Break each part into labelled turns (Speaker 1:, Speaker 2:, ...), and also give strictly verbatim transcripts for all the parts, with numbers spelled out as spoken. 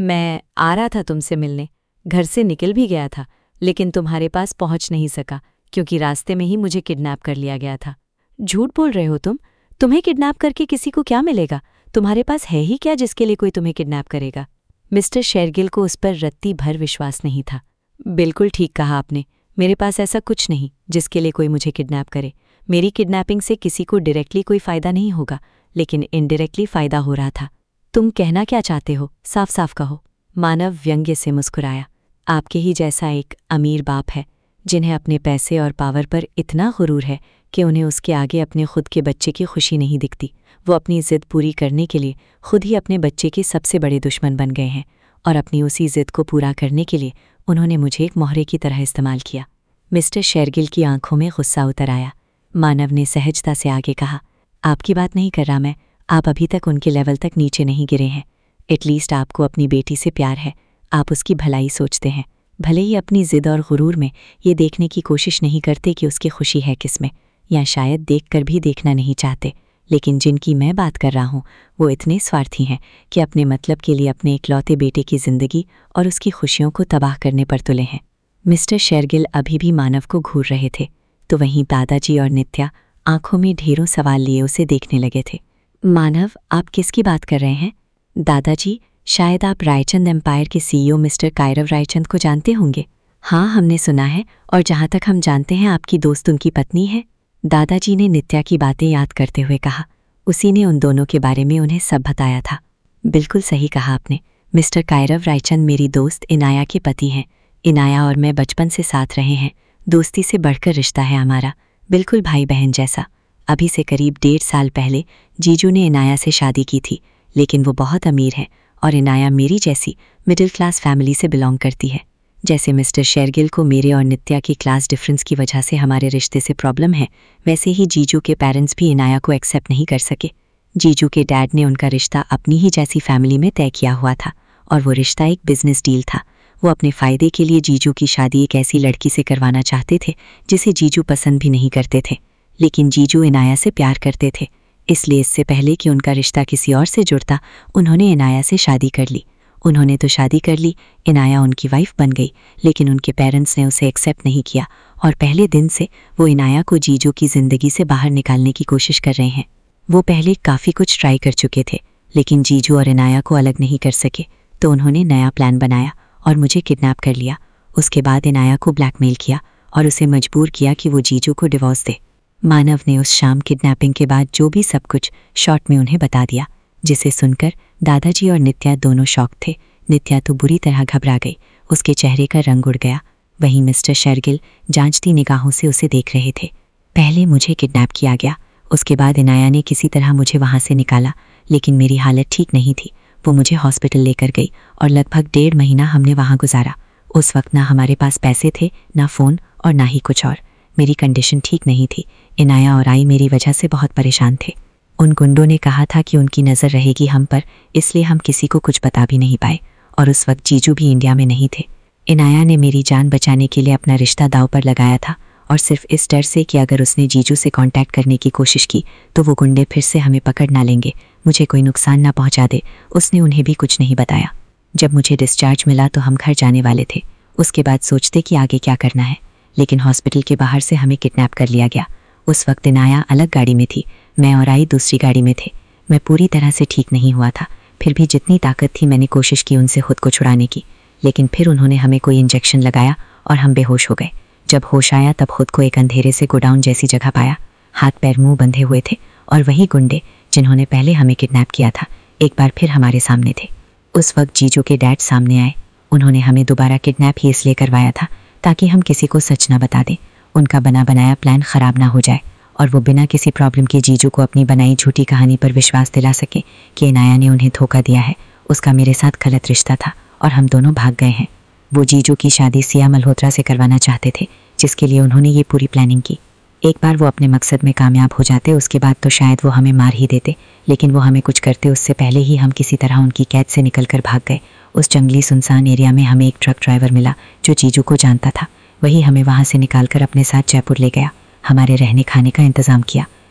Speaker 1: मैं आ रहा था तुमसे मिलने, घर से निकल भी गया था, लेकिन तुम्हारे पास पहुंच नहीं सका क्योंकि रास्ते में ही मुझे किडनैप कर लिया गया था। झूठ बोल रहे हो तुम। तुम्हें किडनैप करके किसी को क्या मिलेगा? तुम्हारे पास है ही क्या जिसके लिए कोई तुम्हें किडनैप करेगा? मिस्टर शेरगिल को उस पर रत्ती भर विश्वास नहीं था। बिल्कुल ठीक कहा आपने, मेरे पास ऐसा कुछ नहीं जिसके लिए कोई मुझे किडनैप करे। मेरी किडनैपिंग से किसी को डायरेक्टली कोई फ़ायदा नहीं होगा, लेकिन इनडायरेक्टली फ़ायदा हो रहा था। तुम कहना क्या चाहते हो? साफ साफ कहो। मानव व्यंग्य से मुस्कुराया। आपके ही जैसा एक अमीर बाप है जिन्हें अपने पैसे और पावर पर इतना गुरूर है कि उन्हें उसके आगे अपने खुद के बच्चे की खुशी नहीं दिखती। वो अपनी ज़िद पूरी करने के लिए खुद ही अपने बच्चे के सबसे बड़े दुश्मन बन गए हैं, और अपनी उसी ज़िद को पूरा करने के लिए उन्होंने मुझे एक मोहरे की तरह इस्तेमाल किया। मिस्टर शेरगिल की आंखों में गुस्सा उतर आया। मानव ने सहजता से आगे कहा, आपकी बात नहीं कर रहा मैं, आप अभी तक उनके लेवल तक नीचे नहीं गिरे हैं। एटलीस्ट आपको अपनी बेटी से प्यार है, आप उसकी भलाई सोचते हैं, भले ही अपनी ज़िद और गुरूर में ये देखने की कोशिश नहीं करते कि उसकी खुशी है किसमें, या शायद देख कर भी देखना नहीं चाहते। लेकिन जिनकी मैं बात कर रहा हूँ वो इतने स्वार्थी हैं कि अपने मतलब के लिए अपने इकलौते बेटे की ज़िंदगी और उसकी खुशियों को तबाह करने पर तुले हैं। मिस्टर शेरगिल अभी भी मानव को घूर रहे थे, तो वहीं दादाजी और नित्या आंखों में ढेरों सवाल लिए उसे देखने लगे थे। मानव, आप किसकी बात कर रहे हैं? दादाजी, शायद आप रायचंद एम्पायर के सीईओ मिस्टर कायरव रायचंद को जानते होंगे। हाँ, हमने सुना है, और जहाँ तक हम जानते हैं आपकी दोस्त उनकी पत्नी है। दादाजी ने नित्या की बातें याद करते हुए कहा। उसी ने उन दोनों के बारे में उन्हें सब बताया था। बिल्कुल सही कहा आपने, मिस्टर कायरव रायचंद मेरी दोस्त इनाया के पति हैं। इनाया और मैं बचपन से साथ रहे हैं, दोस्ती से बढ़कर रिश्ता है हमारा, बिल्कुल भाई बहन जैसा। अभी से करीब डेढ़ साल पहले जीजू ने इनाया से शादी की थी, लेकिन वो बहुत अमीर है और इनाया मेरी जैसी मिडिल क्लास फैमिली से बिलोंग करती है। जैसे मिस्टर शेरगिल को मेरे और नित्या की क्लास डिफरेंस की वजह से हमारे रिश्ते से प्रॉब्लम है, वैसे ही जीजू के पेरेंट्स भी इनाया को एक्सेप्ट नहीं कर सके। जीजू के डैड ने उनका रिश्ता अपनी ही जैसी फैमिली में तय किया हुआ था, और वो रिश्ता एक बिजनेस डील था। वो अपने फ़ायदे के लिए जीजू की शादी एक ऐसी लड़की से करवाना चाहते थे जिसे जीजू पसंद भी नहीं करते थे, लेकिन जीजू इनाया से प्यार करते थे। इसलिए इससे पहले कि उनका रिश्ता किसी और से जुड़ता, उन्होंने इनाया से शादी कर ली। उन्होंने तो शादी कर ली, इनाया उनकी वाइफ बन गई, लेकिन उनके पेरेंट्स ने उसे एक्सेप्ट नहीं किया, और पहले दिन से वो इनाया को जीजू की ज़िंदगी से बाहर निकालने की कोशिश कर रहे हैं। वो पहले काफ़ी कुछ ट्राई कर चुके थे, लेकिन जीजू और इनाया को अलग नहीं कर सके, तो उन्होंने नया प्लान बनाया और मुझे किडनैप कर लिया। उसके बाद इनाया को ब्लैकमेल किया और उसे मजबूर किया कि वो जीजू को डिवोर्स दे। मानव ने उस शाम किडनैपिंग के बाद जो भी सब कुछ शॉर्ट में उन्हें बता दिया, जिसे सुनकर दादाजी और नित्या दोनों शॉक थे। नित्या तो बुरी तरह घबरा गई, उसके चेहरे का रंग उड़ गया। वहीं मिस्टर शेरगिल जांचती निगाहों से उसे देख रहे थे। पहले मुझे किडनैप किया गया, उसके बाद इनाया ने किसी तरह मुझे वहाँ से निकाला, लेकिन मेरी हालत ठीक नहीं थी। वो मुझे हॉस्पिटल लेकर गई और लगभग डेढ़ महीना हमने वहाँ गुजारा। उस वक्त ना हमारे पास पैसे थे, ना फ़ोन, और ना ही कुछ और। मेरी कंडीशन ठीक नहीं थी। इनाया और आई मेरी वजह से बहुत परेशान थे। उन गुंडों ने कहा था कि उनकी नज़र रहेगी हम पर, इसलिए हम किसी को कुछ बता भी नहीं पाए, और उस वक्त जीजू भी इंडिया में नहीं थे। इनाया ने मेरी जान बचाने के लिए अपना रिश्ता दांव पर लगाया था, और सिर्फ इस डर से कि अगर उसने जीजू से कांटेक्ट करने की कोशिश की तो वो गुंडे फिर से हमें पकड़ ना लेंगे, मुझे कोई नुकसान ना पहुंचा दे, उसने उन्हें भी कुछ नहीं बताया। जब मुझे डिस्चार्ज मिला तो हम घर जाने वाले थे। उसके बाद सोचते कि आगे क्या करना है, लेकिन हॉस्पिटल के बाहर से हमें किडनैप कर लिया गया। उस वक्त इनाया अलग गाड़ी में थी, मैं और आई दूसरी गाड़ी में थे। मैं पूरी तरह से ठीक नहीं हुआ था, फिर भी जितनी ताकत थी मैंने कोशिश की उनसे खुद को छुड़ाने की, लेकिन फिर उन्होंने हमें कोई इंजेक्शन लगाया और हम बेहोश हो गए। जब होश आया तब खुद को एक अंधेरे से गोडाउन जैसी जगह पाया। हाथ पैर मुंह बंधे हुए थे, और वही गुंडे जिन्होंने पहले हमें किडनैप किया था एक बार फिर हमारे सामने थे। उस वक्त जीजू के डैड सामने आए। उन्होंने हमें दोबारा किडनैप ही इसलिए करवाया था ताकि हम किसी को सच ना बता दें, उनका बना बनाया प्लान ख़राब ना हो जाए, और वो बिना किसी प्रॉब्लम के जीजू को अपनी बनाई झूठी कहानी पर विश्वास दिला सके कि इनाया ने उन्हें धोखा दिया है, उसका मेरे साथ गलत रिश्ता था और हम दोनों भाग गए हैं। वो जीजू की शादी सिया मल्होत्रा से करवाना चाहते थे, जिसके लिए उन्होंने ये पूरी प्लानिंग की। एक बार वो अपने मकसद में कामयाब हो जाते, उसके बाद तो शायद वो हमें मार ही देते, लेकिन वो हमें कुछ करते उससे पहले ही हम किसी तरह उनकी कैद से निकल कर भाग गए। उस जंगली सुनसान एरिया में हमें एक ट्रक ड्राइवर मिला जो जीजू को जानता था। वही हमें वहाँ से निकाल कर अपने साथ जयपुर ले गया, हमारे रहने खाने का इंतज़ाम किया।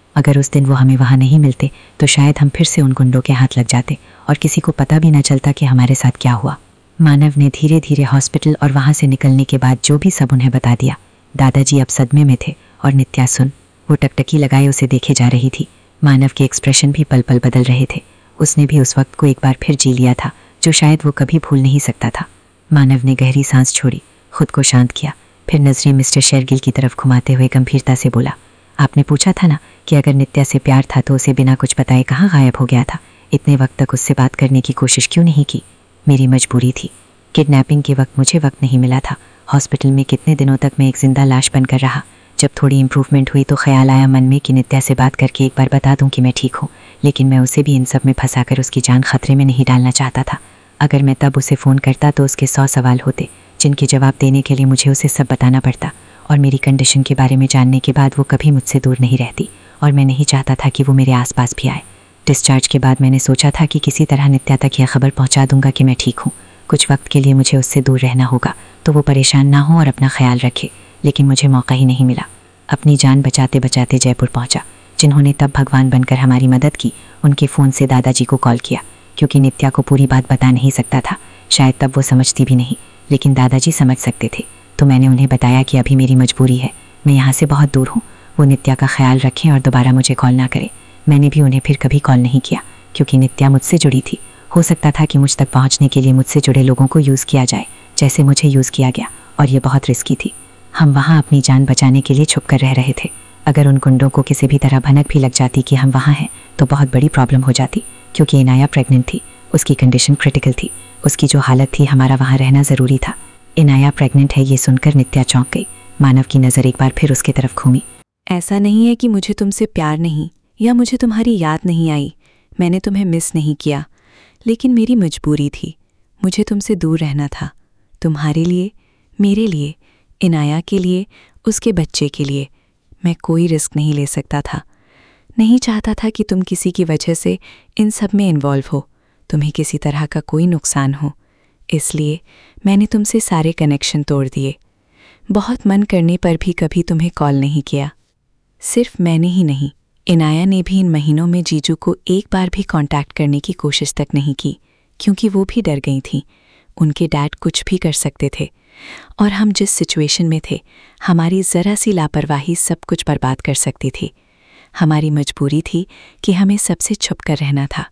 Speaker 2: अगर उस दिन वो हमें वहाँ नहीं मिलते तो शायद हम फिर से उन गुंडों के हाथ लग जाते और किसी को पता भी न चलता कि हमारे साथ क्या हुआ। मानव ने धीरे धीरे हॉस्पिटल और वहाँ से निकलने के बाद जो भी सब उन्हें बता दिया। दादाजी अब सदमे में थे और नित्या सुन वो टकटकी लगाए उसे देखे जा रही थी। मानव के एक्सप्रेशन भी पल पल बदल रहे थे। उसने भी उस वक्त को एक बार फिर जी लिया था जो शायद वो कभी भूल नहीं सकता था। मानव ने गहरी सांस छोड़ी, खुद को शांत किया, फिर नजरें मिस्टर शेरगिल की तरफ घुमाते हुए गंभीरता से बोला, आपने पूछा था ना कि अगर नित्या से प्यार था तो उसे बिना कुछ बताए कहाँ गायब हो गया था? इतने वक्त तक उससे बात करने की कोशिश क्यों नहीं की? मेरी मजबूरी थी। किडनैपिंग के वक्त मुझे वक्त नहीं मिला था। हॉस्पिटल में कितने दिनों तक मैं एक जिंदा लाश बनकर रहा। जब थोड़ी इम्प्रूवमेंट हुई तो ख्याल आया मन में कि नित्या से बात करके एक बार बता दूं कि मैं ठीक हूँ, लेकिन मैं उसे भी इन सब में फंसाकर उसकी जान खतरे में नहीं डालना चाहता था। अगर मैं तब उसे फ़ोन करता तो उसके सौ सवाल होते जिनके जवाब देने के लिए मुझे उसे सब बताना पड़ता, और मेरी कंडीशन के बारे में जानने के बाद वो कभी मुझसे दूर नहीं रहती और मैं नहीं चाहता था कि वो मेरे आसपास भी आए। डिस्चार्ज के बाद मैंने सोचा था कि किसी तरह नित्या तक यह खबर पहुंचा दूंगा कि मैं ठीक हूँ। कुछ वक्त के लिए मुझे उससे दूर रहना होगा तो वो परेशान ना हो और अपना ख्याल रखे, लेकिन मुझे मौका ही नहीं मिला। अपनी जान बचाते बचाते जयपुर पहुंचा। जिन्होंने तब भगवान बनकर हमारी मदद की उनके फ़ोन से दादाजी को कॉल किया, क्योंकि नित्या को पूरी बात बता नहीं सकता था। शायद तब वो समझती भी नहीं, लेकिन दादाजी समझ सकते थे। तो मैंने उन्हें बताया कि अभी मेरी मजबूरी है, मैं यहाँ से बहुत दूर हूँ, वो नित्या का ख्याल रखें और दोबारा मुझे कॉल ना करें। मैंने भी उन्हें फिर कभी कॉल नहीं किया, क्योंकि नित्या मुझसे जुड़ी थी। हो सकता था कि मुझ तक पहुँचने के लिए मुझसे जुड़े लोगों को यूज़ किया जाए, जैसे मुझे यूज़ किया गया, और ये बहुत रिस्की थी। हम वहाँ अपनी जान बचाने के लिए छुप कर रह रहे थे। अगर उन गुंडों को किसी भी तरह भनक भी लग जाती कि हम वहाँ हैं तो बहुत बड़ी प्रॉब्लम हो जाती, क्योंकि इनाया प्रेग्नेंट थी। उसकी कंडीशन क्रिटिकल थी। उसकी जो हालत थी, हमारा वहाँ रहना ज़रूरी था। इनाया प्रेग्नेंट है ये सुनकर नित्या चौंक गई। मानव की नज़र एक बार फिर उसके तरफ घूमी।
Speaker 1: ऐसा नहीं है कि मुझे तुमसे प्यार नहीं या मुझे तुम्हारी याद नहीं आई। मैंने तुम्हें मिस नहीं किया, लेकिन मेरी मजबूरी थी। मुझे तुमसे दूर रहना था, तुम्हारे लिए, मेरे लिए, इनाया के लिए, उसके बच्चे के लिए। मैं कोई रिस्क नहीं ले सकता था। नहीं चाहता था कि तुम किसी की वजह से इन सब में इन्वॉल्व हो, तुम्हें किसी तरह का कोई नुकसान हो। इसलिए मैंने तुमसे सारे कनेक्शन तोड़ दिए। बहुत मन करने पर भी कभी तुम्हें कॉल नहीं किया। सिर्फ मैंने ही नहीं, इनाया ने भी इन महीनों में जीजू को एक बार भी कांटेक्ट करने की कोशिश तक नहीं की, क्योंकि वो भी डर गई थीं। उनके डैड कुछ भी कर सकते थे, और हम जिस सिचुएशन में थे, हमारी ज़रा सी लापरवाही सब कुछ बर्बाद कर सकती थी। हमारी मजबूरी थी कि हमें सबसे छुप कर रहना था।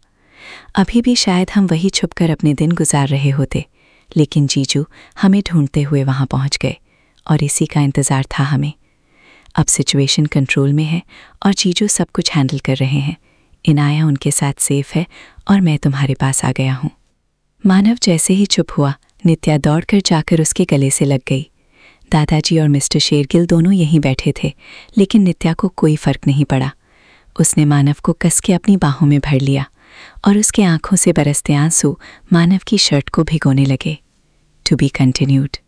Speaker 1: अभी भी शायद हम वही छुप कर अपने दिन गुजार रहे होते, लेकिन जीजू हमें ढूंढते हुए वहाँ पहुँच गए, और इसी का इंतज़ार था हमें। अब सिचुएशन कंट्रोल में है और जीजू सब कुछ हैंडल कर रहे हैं। इनाया उनके साथ सेफ है और मैं तुम्हारे पास आ गया हूँ। मानव जैसे ही चुप हुआ, नित्या दौड़कर जाकर उसके गले से लग गई। दादाजी और मिस्टर शेरगिल दोनों यहीं बैठे थे, लेकिन नित्या को कोई फर्क नहीं पड़ा। उसने मानव को कस के अपनी बाहों में भर लिया और उसके आंखों से बरसते आंसू मानव की शर्ट को भिगोने लगे। To be continued.